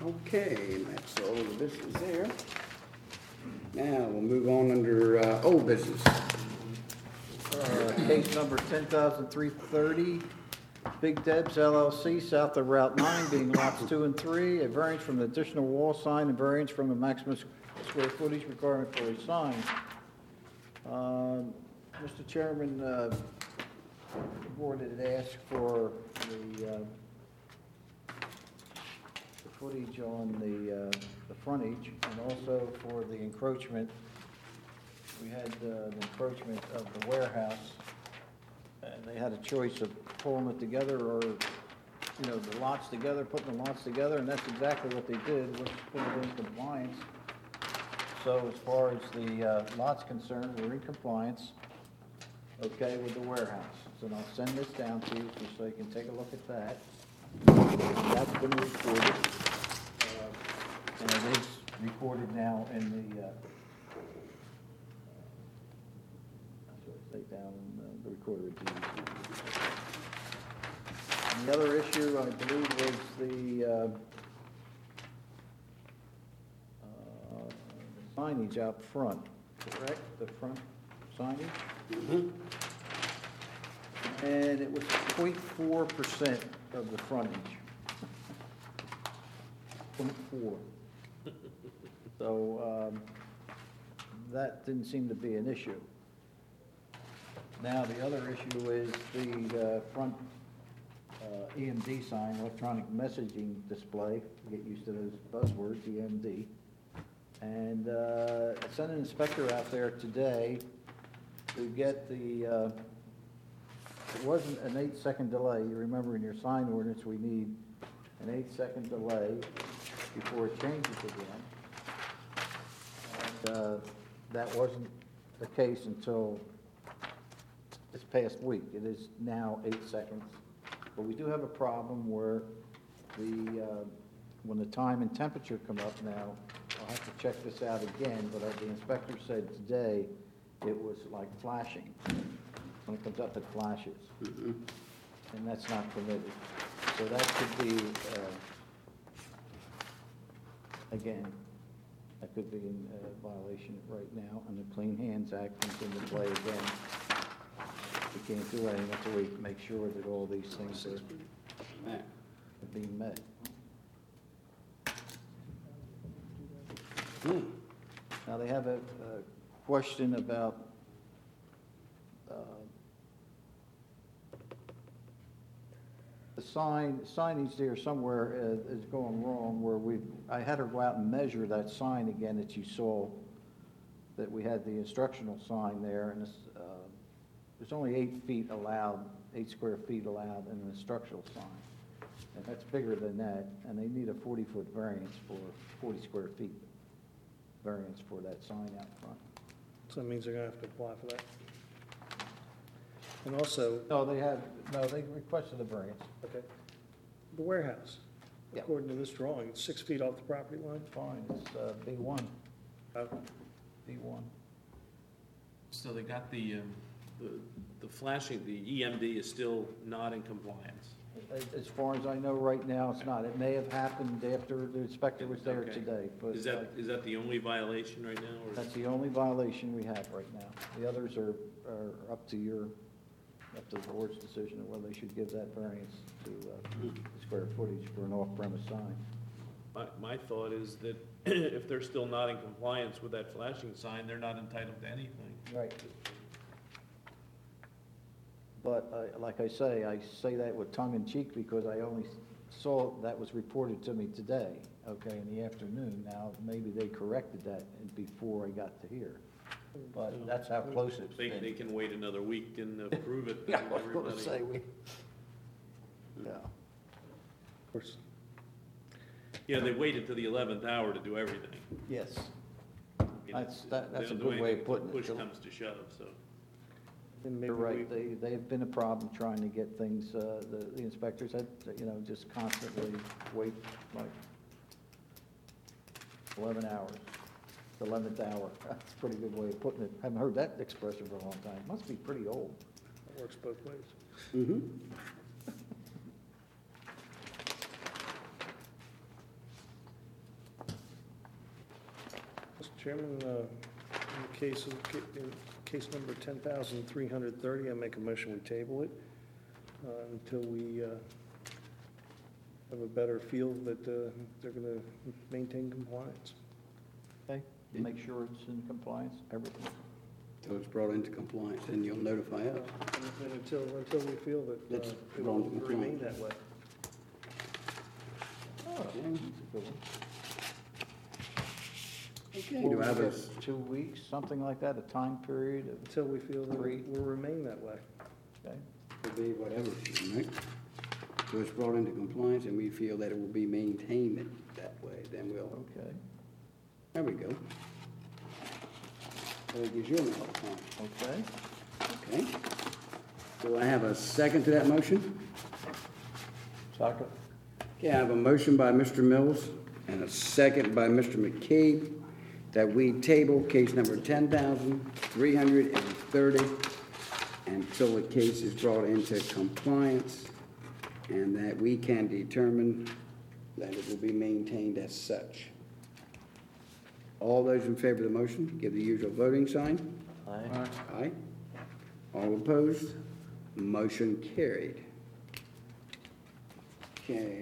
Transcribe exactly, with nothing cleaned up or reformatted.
Okay, that's all the business there. Now, we'll move on under uh, old business. Uh, Case number ten thousand three thirty, Big Deb's L L C, south of Route nine, being lots two and three, a variance from the additional wall sign and variance from the maximum square footage requirement for a sign. Um, Mister Chairman, uh, the board had asked for the uh, the footage on the uh, the frontage and also for the encroachment. We had uh, the encroachment of the warehouse, and they had a choice of pulling it together or, you know, the lots together, putting the lots together, and that's exactly what they did, was put it in compliance. So as far as the uh, lot's concerned, we're in compliance, okay, with the warehouse. So I'll send this down to you just so you can take a look at that. That's been recorded, uh, and it is recorded now in the uh, down in uh, the recorder of deeds. And the other issue, I believe, was the uh, uh, signage out front, correct? The front signage? Mm-hmm. And it was zero point four percent of the frontage. zero point four. So um, that didn't seem to be an issue. Now, the other issue is the uh, front uh, E M D sign, electronic messaging display. Get used to those buzzwords, E M D. And uh, I sent an inspector out there today to get the, uh, it wasn't an eight-second delay. You remember in your sign ordinance, we need an eight-second delay before it changes again. And uh, that wasn't the case until this past week. It is now eight seconds. But we do have a problem where the, uh, when the time and temperature come up now, I'll have to check this out again, but uh, the inspector said today it was like flashing. When it comes up, it flashes. Mm-hmm. And that's not permitted. So that could be, uh, again, that could be in uh, violation right now, and the Clean Hands Act comes into play again. We can't do anything until we make sure that all these things are, are being met. Hmm. Now, they have a, a question about uh, the sign, signage there somewhere uh, is going wrong, where we, I had her go out and measure that sign again that you saw, that we had the instructional sign there, and it's, uh, there's only eight feet allowed, eight square feet allowed in an instructional sign. And that's bigger than that, and they need a forty-foot variance for forty square feet variance for that sign out front. So that means they're gonna have to apply for that. And also, No, they have, no, they requested a variance. okay, the warehouse, Yeah. according to this drawing, it's six feet off the property line. Fine, it's uh, B one, Okay. B one. So they got the, um, the, the flashing, the E M D is still not in compliance. As, as far as I know right now, it's not. It may have happened after the inspector was there Okay. today, but. Is that, is that the only violation right now? Or That's the only violation we have right now. The others are, are up to your, up to the board's decision of whether they should give that variance to uh, square footage for an off-premise sign. My, my thought is that if they're still not in compliance with that flashing sign, they're not entitled to anything. Right. But uh, like I say, I say that with tongue in cheek because I only saw that was reported to me today, okay, in the afternoon. Now, maybe they corrected that before I got to here. But that's how close it's They, been. they can wait another week and approve it. Yeah, and I was gonna everybody- say, we, yeah. Of course, Yeah, they waited to the eleventh hour to do everything. Yes. You know, That's, that, they that's a don't do good way of anything putting till it. Push comes to shove, so. and maybe You're we, right, they, they've been a problem trying to get things, uh, the, the inspectors had, you know, just constantly wait like eleven hours, the eleventh hour. That's a pretty good way of putting it. Haven't heard that expression for a long time. Must be pretty old. that works both ways. Mm-hmm. Chairman, uh, in the case of, ca- in case number ten thousand three hundred thirty, I make a motion we table it uh, until we uh, have a better feel that uh, they're going to maintain compliance. Okay, make sure it's in compliance, everything. So it's brought into compliance, and you'll notify us. And and until, until we feel that It's uh, it brought will into remain compliance. that way. Oh, that's a good one. Okay, What do I was have a, it, Two weeks, something like that, a time period of, Until we feel that Three. it will remain that way. okay? could be whatever, right? So it's brought into compliance, and we feel that it will be maintained that way, then we'll, Okay, there we go. So it gives you enough time. okay. Okay. Do I have a second to that motion? Second. Okay, I have a motion by Mister Mills and a second by Mister McCabe that we table case number ten thousand three hundred thirty until the case is brought into compliance and that we can determine that it will be maintained as such. All those in favor of the motion, give the usual voting sign. Aye. Aye. All opposed? Motion carried. Okay.